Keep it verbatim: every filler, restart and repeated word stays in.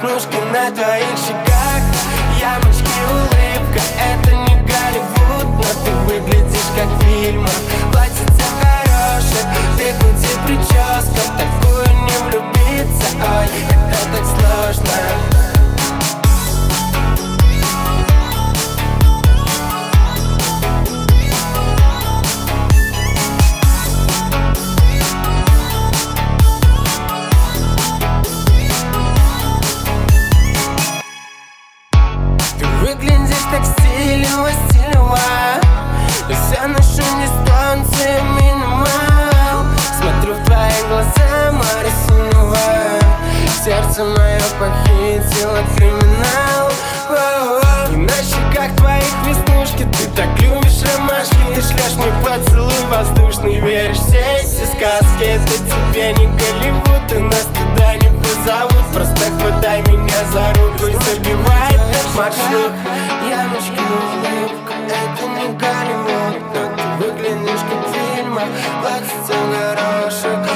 веснушки на твоих щеках. Ямочки, улыбка, это не Голливуд, но ты выглядишь как в фильмах. Платьице хорошее, ты крути прическа, в такую не влюбиться, ой, это так сложно. Выглядишь так стилево, стилево. Все ношу дистанции минимал. Смотрю в твои глаза, море синего. Сердце мое похитило криминал. И на щеках твоих веснушки, ты так любишь ромашки. Ты шлешь мне поцелуй воздушный, веришь все эти сказки. Это тебе не Голливуд, и нас туда не позовут. Просто хватай меня за руку и забивай этот маршрут. Ямочки, улыбка, это не Голливуд, но ты выглядишь как в фильмах. Платьице хорошее,